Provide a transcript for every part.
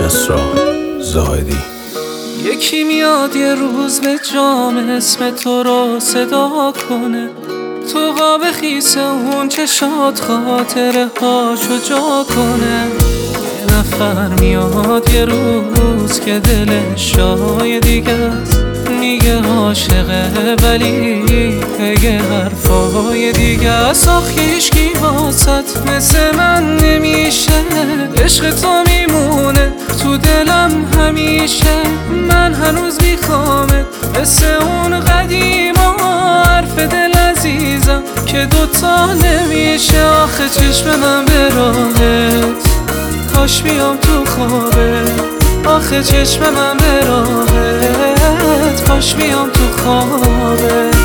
اسرار زاهدی. یکی میاد یه روز به جام اسم تو رو صدا کنه، تو قاب خیس اون چشات خاطره هاشو جا کنه. یه نفر میاد یه روز که دلش شای دیگه است، میگه عاشقه ولی یه حرفای دیگه است. آخه هیچکی واسط مثل من نمیشه، عشق تو میمونه تو دلم همیشه. من هنوز میخوامت مثل اون قدیما، حرف دل عزیزم که دوتا نمیشه. آخه چشم من به راهت، کاش بیام تو خوابت. آخه چشم من به راهت، کاش بیام تو خوابت.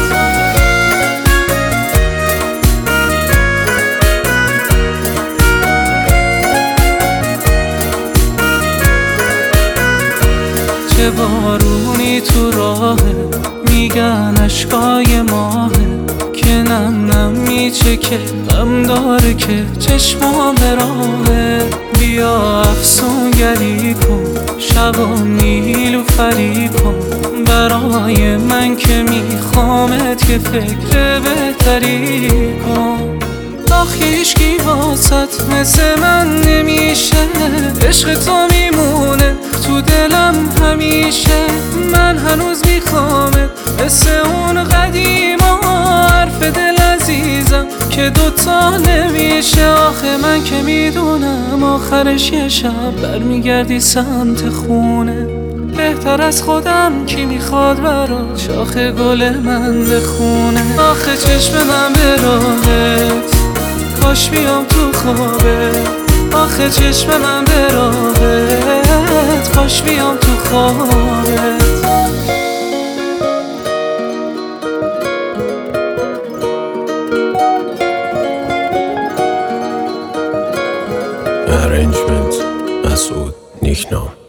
چه بارونی تو راهه، میگن اشکای ماهه که نم نم میچکه، غم داره که چشمام به راهه. بیا افسونگری کن، شبا نیلوفری کن برای من که میخوامت، که فکر بهتری کن. آخه هیچکی واسط مثل من نمیشه، عشق تو میمونه تو دلم همیشه. من هنوز میخوامت مثل اون قدیما، حرف دل عزیزم که دوتا نمیشه. آخه من که میدونم آخرش یه شب برمیگردی سمت خونه، بهتر از خودم کی میخواد برات شاخ گل من بخونه. آخه چشم من به راهت، کاش بیام تو خوابت. آخه چشم من به راهت، کاش بیام تو خوابت. Arrangement مسعود نیکنام.